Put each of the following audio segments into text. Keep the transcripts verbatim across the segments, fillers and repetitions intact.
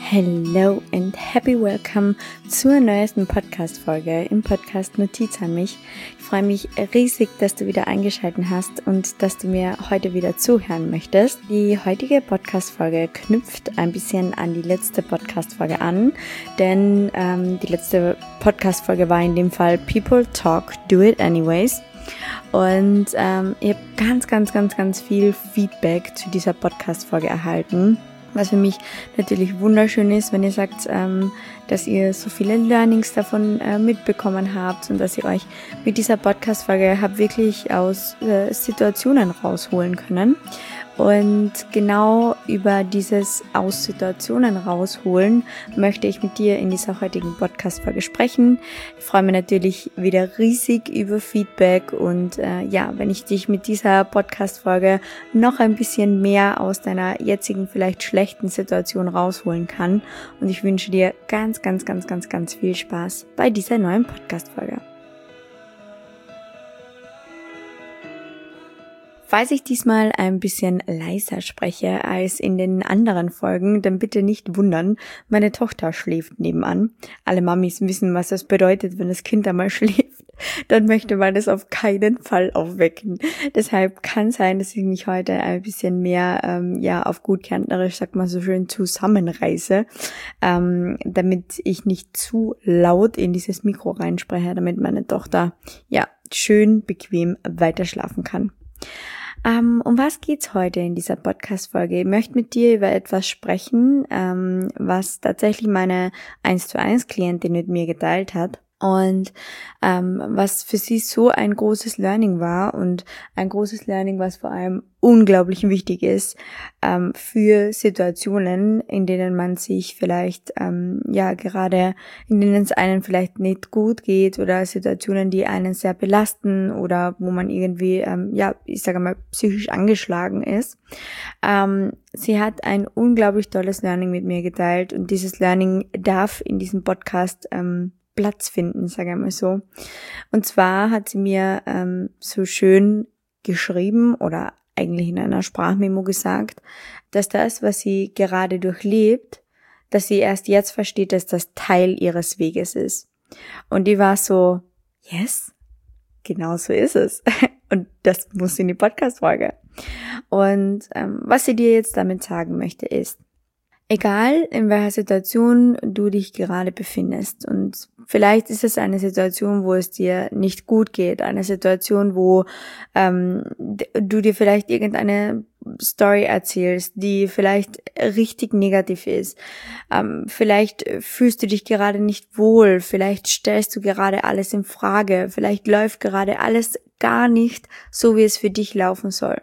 Hello and happy welcome zur neuesten Podcast-Folge im Podcast Notiz an mich. Ich freue mich riesig, dass du wieder eingeschaltet hast und dass du mir heute wieder zuhören möchtest. Die heutige Podcast-Folge knüpft ein bisschen an die letzte Podcast-Folge an, denn ähm, die letzte Podcast-Folge war in dem Fall People Talk, Do It Anyways. Und ähm, ich habe ganz, ganz, ganz, ganz viel Feedback zu dieser Podcast-Folge erhalten. Was für mich natürlich wunderschön ist, wenn ihr sagt, ähm, dass ihr so viele Learnings davon äh, mitbekommen habt und dass ihr euch mit dieser Podcast-Folge habt wirklich aus äh, Situationen rausholen können. Und genau über dieses aus Situationen rausholen möchte ich mit dir in dieser heutigen Podcast-Folge sprechen. Ich freue mich natürlich wieder riesig über Feedback und äh, ja, wenn ich dich mit dieser Podcast-Folge noch ein bisschen mehr aus deiner jetzigen, vielleicht schlechten Situation rausholen kann. Und ich wünsche dir ganz, ganz, ganz, ganz, ganz viel Spaß bei dieser neuen Podcast-Folge. Falls ich diesmal ein bisschen leiser spreche als in den anderen Folgen, dann bitte nicht wundern, meine Tochter schläft nebenan. Alle Mamis wissen, was das bedeutet, wenn das Kind einmal schläft. Dann möchte man das auf keinen Fall aufwecken. Deshalb kann sein, dass ich mich heute ein bisschen mehr, ähm, ja, auf gut kärntnerisch, sagt man so schön, zusammenreiße, ähm, damit ich nicht zu laut in dieses Mikro reinspreche, damit meine Tochter, ja, schön bequem weiterschlafen kann. Um, um was geht's heute in dieser Podcast-Folge? Ich möchte mit dir über etwas sprechen, um, was tatsächlich meine eins zu eins Klientin mit mir geteilt hat und um, was für sie so ein großes Learning war und ein großes Learning, was vor allem unglaublich wichtig ist um, für Situationen, in denen man sich vielleicht, um, ja, gerade, in denen es einen vielleicht nicht gut geht oder Situationen, die einen sehr belasten oder wo man irgendwie, um, ja, ich sage mal, psychisch angeschlagen ist. Um, sie hat ein unglaublich tolles Learning mit mir geteilt und dieses Learning darf in diesem Podcast um, Platz finden, sage ich mal so. Und zwar hat sie mir um, so schön geschrieben oder eigentlich in einer Sprachmemo gesagt, dass das, was sie gerade durchlebt, dass sie erst jetzt versteht, dass das Teil ihres Weges ist. Und die war so, yes, genau so ist es. Und das muss in die Podcast-Folge. Und ähm, was sie dir jetzt damit sagen möchte ist, egal in welcher Situation du dich gerade befindest und vielleicht ist es eine Situation, wo es dir nicht gut geht, eine Situation, wo ähm, du dir vielleicht irgendeine Story erzählst, die vielleicht richtig negativ ist. Ähm, vielleicht fühlst du dich gerade nicht wohl, vielleicht stellst du gerade alles in Frage, vielleicht läuft gerade alles gar nicht so, wie es für dich laufen soll.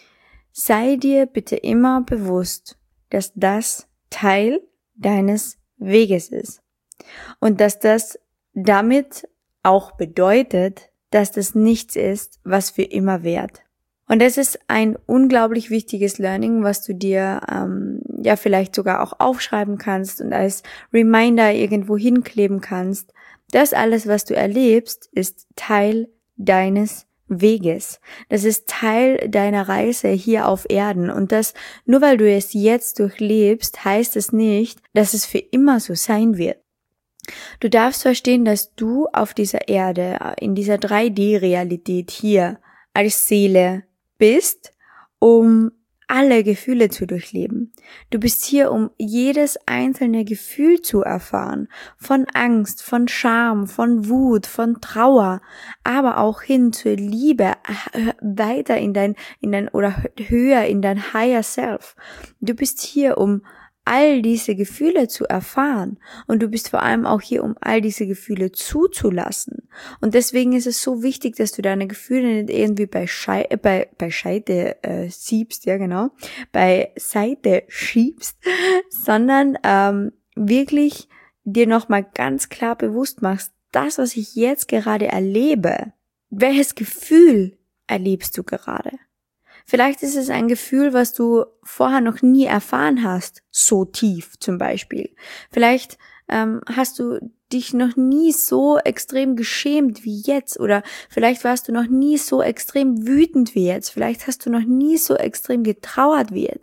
Sei dir bitte immer bewusst, dass das Teil deines Weges ist. Und dass das damit auch bedeutet, dass das nichts ist, was für immer währt. Und es ist ein unglaublich wichtiges Learning, was du dir ähm, ja vielleicht sogar auch aufschreiben kannst und als Reminder irgendwo hinkleben kannst. Das alles, was du erlebst, ist Teil deines Weges. Das ist Teil deiner Reise hier auf Erden und das, nur weil du es jetzt durchlebst, heißt es nicht, dass es für immer so sein wird. Du darfst verstehen, dass du auf dieser Erde, in dieser drei D Realität hier als Seele bist, um alle Gefühle zu durchleben. Du bist hier, um jedes einzelne Gefühl zu erfahren. Von Angst, von Scham, von Wut, von Trauer, aber auch hin zur Liebe, weiter in dein, in dein, oder höher in dein Higher Self. Du bist hier, um all diese Gefühle zu erfahren und du bist vor allem auch hier, um all diese Gefühle zuzulassen. Und deswegen ist es so wichtig, dass du deine Gefühle nicht irgendwie bei Schei äh, bei bei Scheite äh, siebst, ja genau, bei Seite schiebst, sondern ähm, wirklich dir nochmal ganz klar bewusst machst, das, was ich jetzt gerade erlebe, welches Gefühl erlebst du gerade? Vielleicht ist es ein Gefühl, was du vorher noch nie erfahren hast, so tief zum Beispiel. Vielleicht ähm, hast du dich noch nie so extrem geschämt wie jetzt oder vielleicht warst du noch nie so extrem wütend wie jetzt. Vielleicht hast du noch nie so extrem getrauert wie jetzt.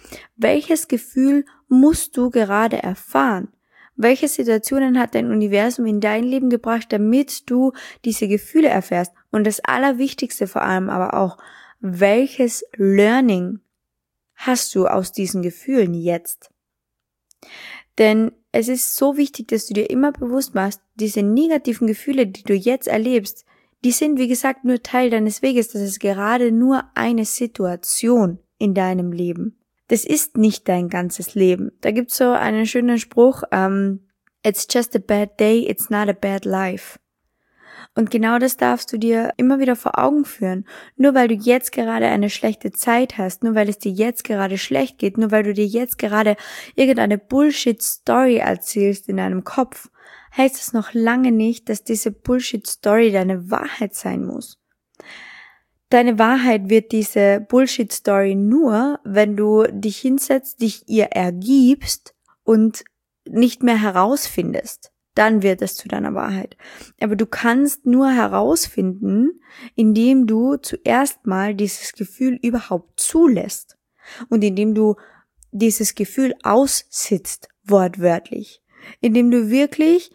welches Gefühl musst du gerade erfahren? Welche Situationen hat dein Universum in dein Leben gebracht, damit du diese Gefühle erfährst? Und das Allerwichtigste vor allem aber auch, welches Learning hast du aus diesen Gefühlen jetzt? Denn es ist so wichtig, dass du dir immer bewusst machst, diese negativen Gefühle, die du jetzt erlebst, die sind, wie gesagt, nur Teil deines Weges. Das ist gerade nur eine Situation in deinem Leben. Das ist nicht dein ganzes Leben. Da gibt's so einen schönen Spruch, um, it's just a bad day, it's not a bad life. Und genau das darfst du dir immer wieder vor Augen führen. Nur weil du jetzt gerade eine schlechte Zeit hast, nur weil es dir jetzt gerade schlecht geht, nur weil du dir jetzt gerade irgendeine Bullshit-Story erzählst in deinem Kopf, heißt es noch lange nicht, dass diese Bullshit-Story deine Wahrheit sein muss. Deine Wahrheit wird diese Bullshit-Story nur, wenn du dich hinsetzt, dich ihr ergibst und nicht mehr herausfindest. Dann wird es zu deiner Wahrheit. Aber du kannst nur herausfinden, indem du zuerst mal dieses Gefühl überhaupt zulässt und indem du dieses Gefühl aussitzt, wortwörtlich. Indem du wirklich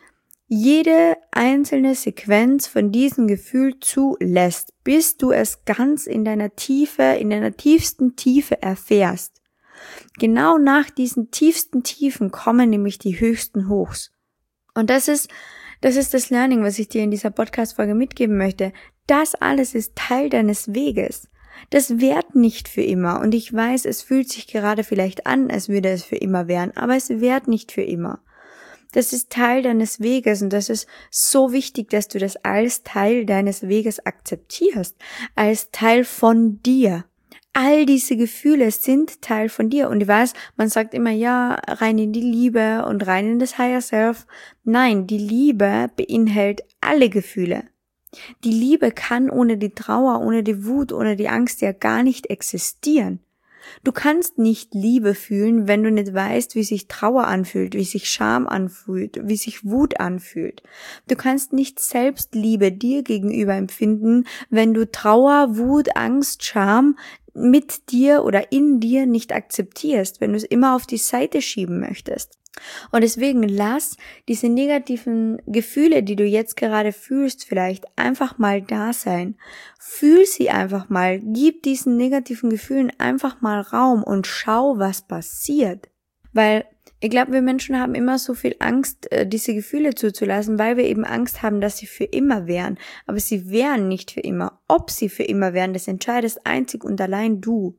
jede einzelne Sequenz von diesem Gefühl zulässt, bis du es ganz in deiner Tiefe, in deiner tiefsten Tiefe erfährst. Genau nach diesen tiefsten Tiefen kommen nämlich die höchsten Hochs. Und das ist, das ist das Learning, was ich dir in dieser Podcast-Folge mitgeben möchte. Das alles ist Teil deines Weges. Das währt nicht für immer. Und ich weiß, es fühlt sich gerade vielleicht an, als würde es für immer währen, aber es währt nicht für immer. Das ist Teil deines Weges und das ist so wichtig, dass du das als Teil deines Weges akzeptierst, als Teil von dir. All diese Gefühle sind Teil von dir. Und ich weiß, man sagt immer, ja, rein in die Liebe und rein in das Higher Self. Nein, die Liebe beinhaltet alle Gefühle. Die Liebe kann ohne die Trauer, ohne die Wut, ohne die Angst ja gar nicht existieren. Du kannst nicht Liebe fühlen, wenn du nicht weißt, wie sich Trauer anfühlt, wie sich Scham anfühlt, wie sich Wut anfühlt. Du kannst nicht Selbstliebe dir gegenüber empfinden, wenn du Trauer, Wut, Angst, Scham mit dir oder in dir nicht akzeptierst, wenn du es immer auf die Seite schieben möchtest. Und deswegen lass diese negativen Gefühle, die du jetzt gerade fühlst, vielleicht einfach mal da sein. Fühl sie einfach mal, gib diesen negativen Gefühlen einfach mal Raum und schau, was passiert. Weil ich glaube, wir Menschen haben immer so viel Angst, diese Gefühle zuzulassen, weil wir eben Angst haben, dass sie für immer wären. Aber sie wären nicht für immer. Ob sie für immer wären, das entscheidest einzig und allein du.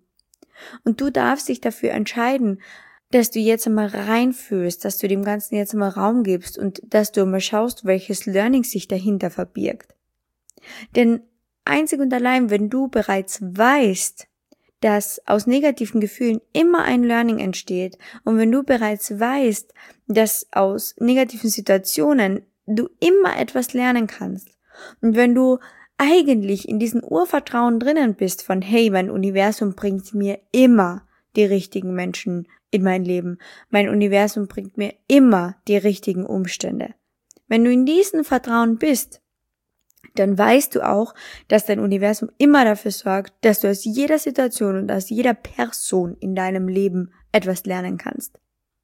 Und du darfst dich dafür entscheiden, dass du jetzt einmal reinfühlst, dass du dem Ganzen jetzt einmal Raum gibst und dass du einmal schaust, welches Learning sich dahinter verbirgt. Denn einzig und allein, wenn du bereits weißt, dass aus negativen Gefühlen immer ein Learning entsteht und wenn du bereits weißt, dass aus negativen Situationen du immer etwas lernen kannst und wenn du eigentlich in diesem Urvertrauen drinnen bist von, hey, mein Universum bringt mir immer die richtigen Menschen in mein Leben. Mein Universum bringt mir immer die richtigen Umstände. Wenn du in diesem Vertrauen bist, dann weißt du auch, dass dein Universum immer dafür sorgt, dass du aus jeder Situation und aus jeder Person in deinem Leben etwas lernen kannst.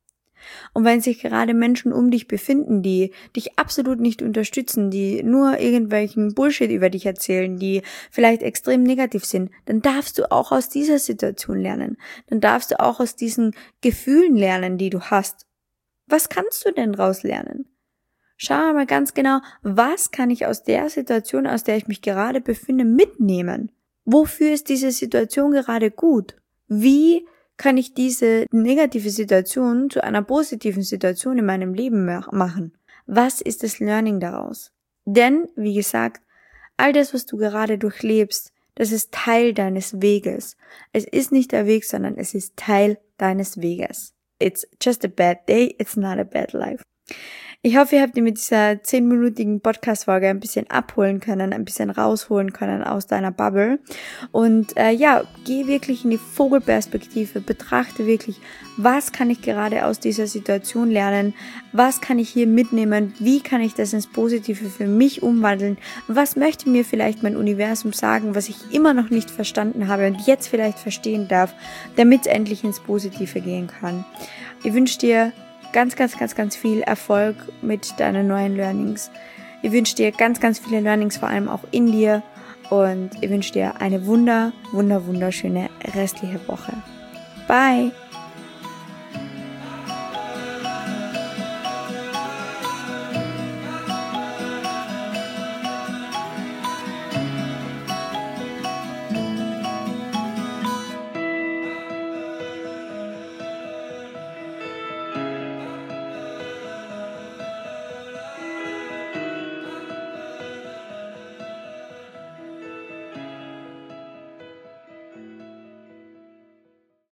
Und wenn sich gerade Menschen um dich befinden, die dich absolut nicht unterstützen, die nur irgendwelchen Bullshit über dich erzählen, die vielleicht extrem negativ sind, dann darfst du auch aus dieser Situation lernen. Dann darfst du auch aus diesen Gefühlen lernen, die du hast. Was kannst du denn daraus lernen? Schau mal ganz genau, was kann ich aus der Situation, aus der ich mich gerade befinde, mitnehmen? Wofür ist diese Situation gerade gut? Wie kann ich diese negative Situation zu einer positiven Situation in meinem Leben machen? Was ist das Learning daraus? Denn, wie gesagt, all das, was du gerade durchlebst, das ist Teil deines Weges. Es ist nicht der Weg, sondern es ist Teil deines Weges. It's just a bad day, it's not a bad life. Ich hoffe, ihr habt ihr mit dieser zehnminütigen Podcast-Folge ein bisschen abholen können, ein bisschen rausholen können aus deiner Bubble. Und äh, ja, geh wirklich in die Vogelperspektive, betrachte wirklich, was kann ich gerade aus dieser Situation lernen, was kann ich hier mitnehmen, wie kann ich das ins Positive für mich umwandeln, was möchte mir vielleicht mein Universum sagen, was ich immer noch nicht verstanden habe und jetzt vielleicht verstehen darf, damit es endlich ins Positive gehen kann. Ich wünsche dir ganz, ganz, ganz, ganz viel Erfolg mit deinen neuen Learnings. Ich wünsche dir ganz, ganz viele Learnings, vor allem auch in dir. Und ich wünsche dir eine wunder, wunder, wunderschöne restliche Woche. Bye!